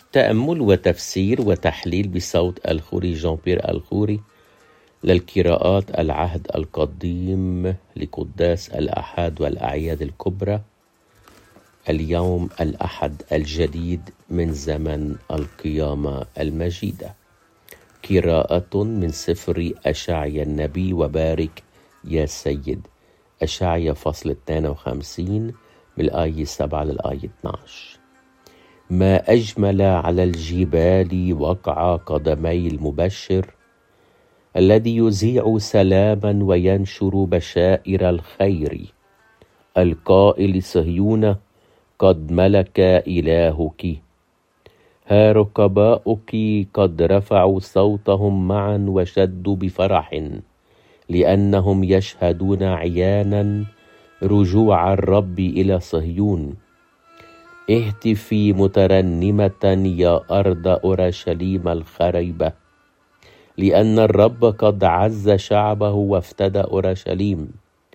تأمل وتفسير وتحليل بصوت الخوري جان بيير الخوري للقراءات العهد القديم لقداس الأحد والأعياد الكبرى. اليوم الأحد الجديد من زمن القيامة المجيدة. قراءة من سفر أشعيا النبي وبارك يا سيد. أشعيا فصل 52 من الآية 7 للآية 12. ما أجمل على الجبال وقع قدمي المبشر الذي يذيع سلاما وينشر بشائر الخير، القائل صهيون قد ملك إلهك. ها ركباؤك قد رفعوا صوتهم معا وشدوا بفرح، لأنهم يشهدون عيانا رجوع الرب إلى صهيون. اهتفي مترنمة يا أرض أورشليم الخريبة، لأن الرب قد عز شعبه وافتدى أورشليم.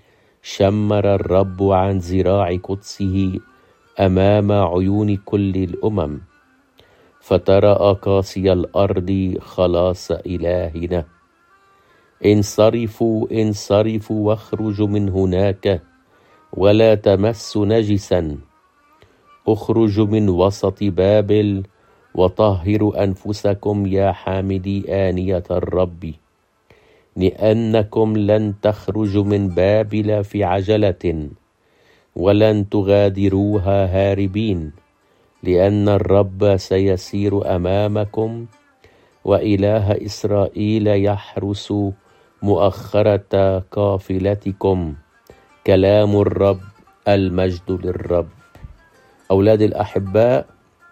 شمر الرب عن ذراع قدسه أمام عيون كل الأمم، فترى أقاصي الأرض خلاص إلهنا. انصرفوا انصرفوا واخرجوا من هناك ولا تمسوا نجسا. اخرجوا من وسط بابل وطهروا أنفسكم يا حامدي آنية الرب، لأنكم لن تخرجوا من بابل في عجلة ولن تغادروها هاربين، لأن الرب سيسير أمامكم وإله إسرائيل يحرس مؤخرة قافلتكم. كلام الرب، المجد للرب. أولاد الأحباء،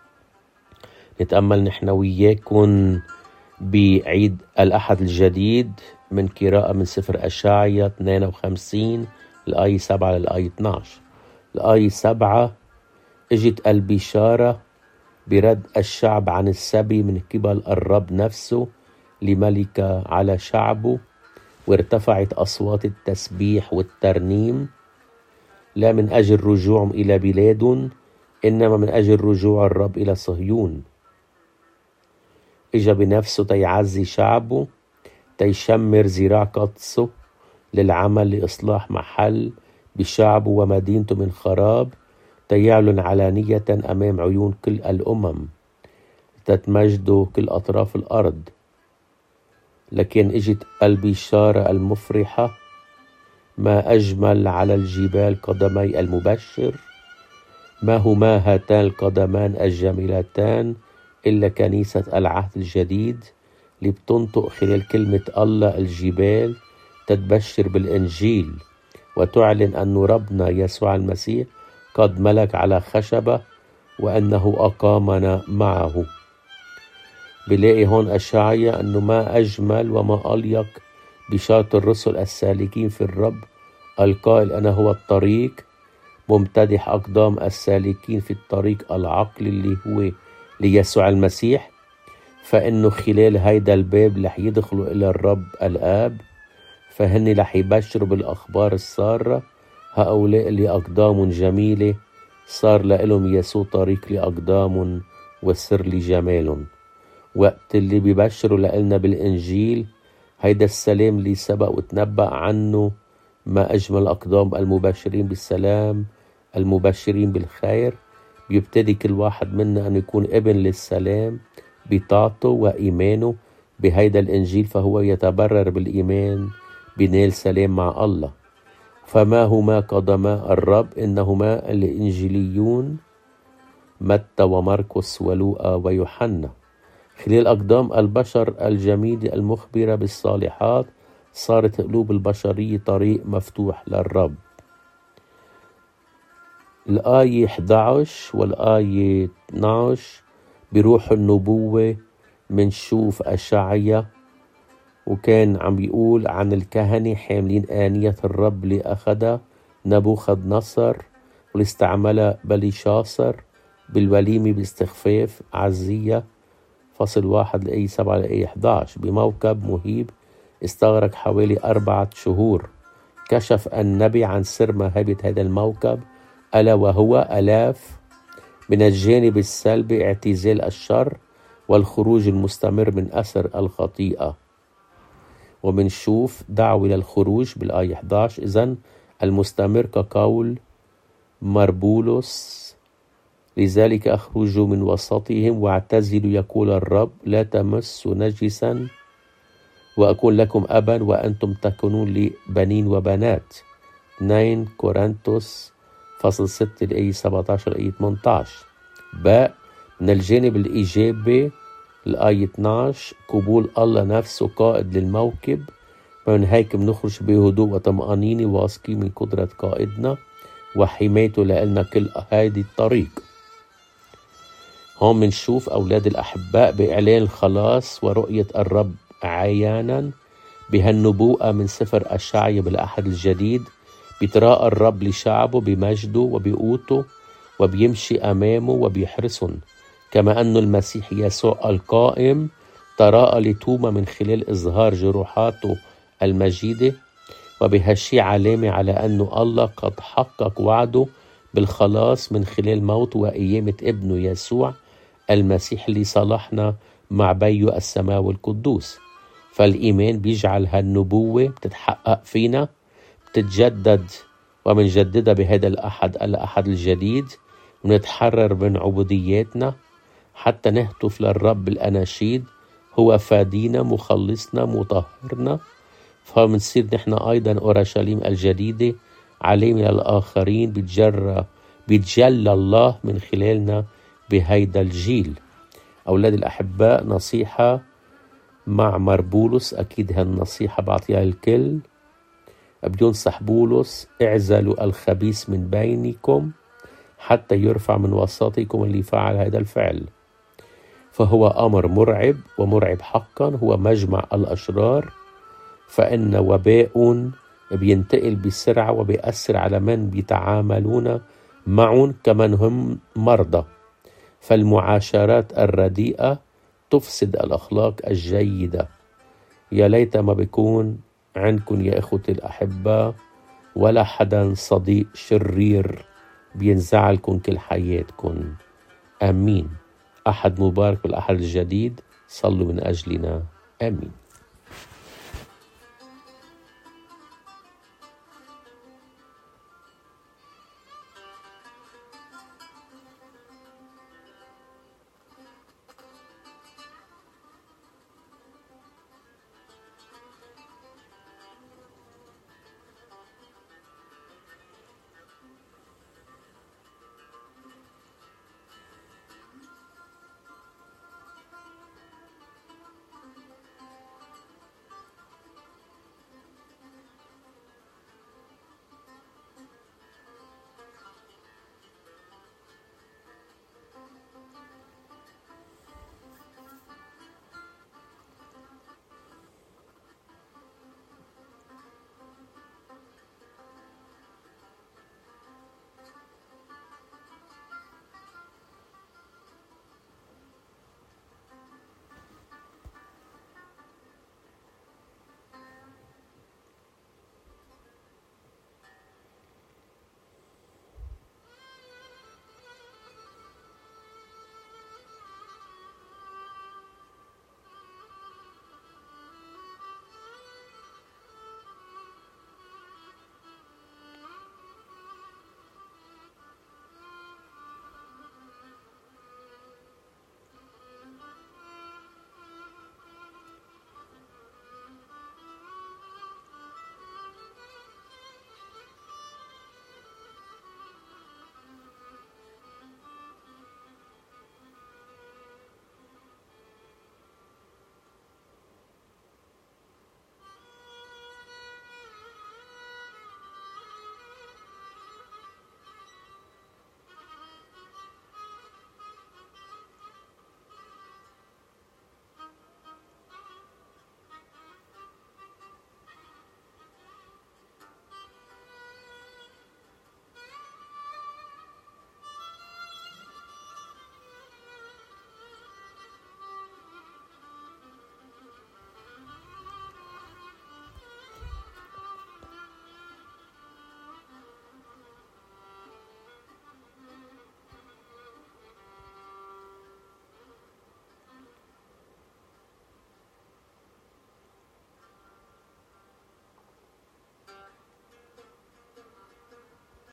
نتأمل نحن وياكم بعيد الأحد الجديد من قراءة من سفر أشعيا 52 الآية 7 للآية 12. الآية 7 اجت البشارة برد الشعب عن السبي من قبل الرب نفسه لملك على شعبه، وارتفعت أصوات التسبيح والترنيم لا من أجل رجوعهم إلى بلادهم، إنما من أجل رجوع الرب إلى صهيون. إجا بنفسه تيعزي شعبه، تيشمر ذراع قدسه للعمل لإصلاح محل بشعبه ومدينته من خراب، تيعلن علانية أمام عيون كل الأمم، تتمجد كل أطراف الأرض. لكن إجت البشارة المفرحة: ما أجمل على الجبال قدمي المبشر. ما هما هاتان القدمان الجميلتان إلا كنيسة العهد الجديد اللي بتنطق خلال كلمة الله الجبال تتبشر بالإنجيل وتعلن أن ربنا يسوع المسيح قد ملك على خشبة وأنه أقامنا معه. بلاقي هون أشعيا أنه ما أجمل وما أليق بشارة الرسل السالكين في الرب القائل أنا هو الطريق، ممتدح أقدام السالكين في الطريق العقل اللي هو ليسوع المسيح. فإنه خلال هيدا الباب رح يدخلوا إلى الرب الآب، فهن رح يبشروا بالأخبار السارة. هؤلاء اللي أقدام جميلة صار لهم يسوع طريق لأقدام والسر لجمال. وقت اللي بيبشروا لنا بالإنجيل هيدا السلام اللي سبق وتنبأ عنه، ما أجمل أقدام المبشرين بالسلام المبشرين بالخير. بيبتدي كل واحد منا أن يكون ابن للسلام بطاعته وإيمانه بهيدا الإنجيل، فهو يتبرر بالإيمان بنيل سلام مع الله. فما هما قدما الرب؟ إنهما الإنجيليون متى ومرقس ولوقا ويوحنا. خلال أقدام البشر الجميل المخبرة بالصالحات صارت قلوب البشرية طريق مفتوح للرب. الآية 11 والآية 12 بروح النبوة منشوف أشعيا، وكان عم بيقول عن الكهنة حاملين آنية الرب اللي أخدها نبوخذ نصر واللي استعملها بليشاصر بالوليمة باستخفاف عزية. فصل 1 الآية 7 الآية 11. بموكب مهيب استغرق حوالي 4 شهور. كشف النبي عن سر مهابة هذا الموكب، ألا وهو آلاف من الجانب السلبي اعتزال الشر والخروج المستمر من أثر الخطيئة. ومنشوف دعوة للخروج بالآية 11. إذن المستمر كقول مربولس لذلك أخرجوا من وسطهم واعتزلوا يقول الرب لا تمسوا نجسا وأكون لكم أبا وأنتم تكونون لي بنين وبنات. 2 كورنثوس فصل 6 الآية 17 الآية 18. باء من الجانب الإيجابي الآية 12 قبول الله نفسه قائد للموكب، ومن هيك بنخرج بهدوء وطمأنينة واثقين من قدرة قائدنا وحمايته لنا كل هذه الطريق. هون منشوف أولاد الأحباء بإعلان الخلاص ورؤية الرب عيانا بهالنبوءة من سفر أشعيا بالعهد الجديد. بيتراءى الرب لشعبه بمجده وبقوته وبيمشي أمامه وبيحرسهم، كما أن المسيح يسوع القائم تراءى لتوما من خلال إظهار جروحاته المجيدة. وبهالشي علامة على أن الله قد حقق وعده بالخلاص من خلال موت وقيامة ابنه يسوع المسيح اللي صالحنا مع بيه السماوي القدوس. فالإيمان بيجعل هالنبوة بتتحقق فينا، بتتجدد ومنجددها بهذا الأحد الجديد، ونتحرر من عبودياتنا حتى نهتف للرب الأناشيد هو فادينا مخلصنا مطهرنا. فمنصير نحن أيضا أورشليم الجديدة علامة للآخرين، بيتجلى الله من خلالنا بهيدا الجيل. أولاد الأحباء، نصيحة مع مربولس، أكيد هالنصيحة بعطيها الكل. بينصح بولس اعزلوا الخبيث من بينكم حتى يرفع من وسطكم اللي فعل هذا الفعل، فهو أمر مرعب ومرعب حقا، هو مجمع الأشرار، فإن وباء بينتقل بسرعة وبيأثر على من بيتعاملون معهم كمن هم مرضى. فالمعاشرات الرديئة تفسد الأخلاق الجيدة. يا ليت ما بيكون عندكم يا إخوتي الأحباء ولا حدا صديق شرير بينزعلكم كل حياتكم. آمين. أحد مبارك بالأحد الجديد. صلوا من أجلنا. آمين.